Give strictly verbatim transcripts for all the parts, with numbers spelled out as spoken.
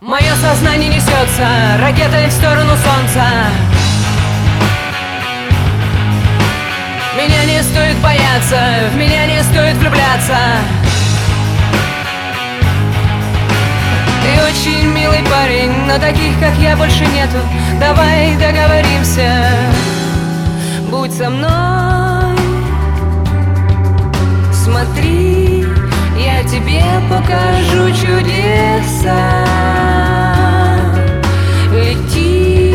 Мое сознание несется ракетой в сторону солнца. Меня не стоит бояться, в меня не стоит влюбляться. Ты очень милый парень, но таких, как я, больше нету. Давай договоримся, будь со мной. Смотри, я тебе покажу чудеса. Лети.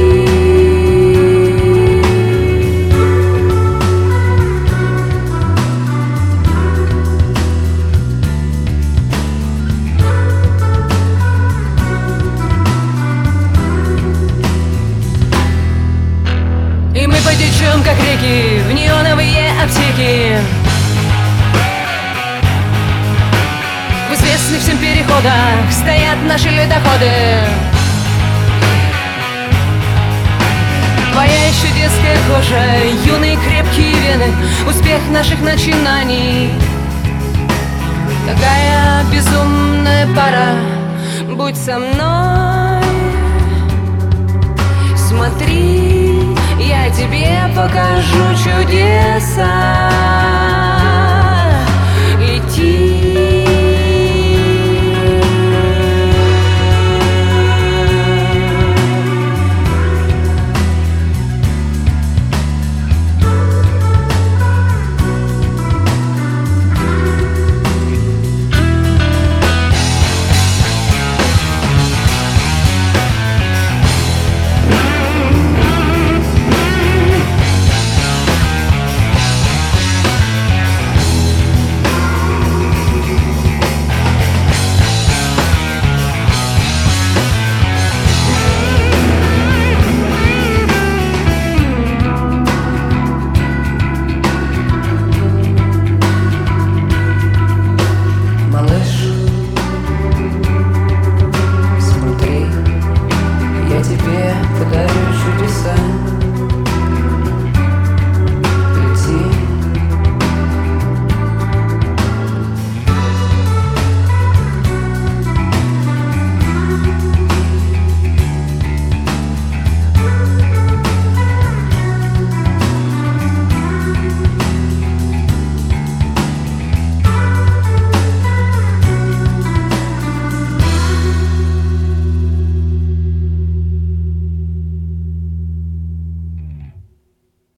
И мы потечем, как реки, в неоновые аптеки, в известных всем переходах стоят наши ледоходы. Твоя еще детская кожа, юные крепкие вены, успех наших начинаний. Такая безумная пара, будь со мной. Смотри, я тебе покажу чудеса.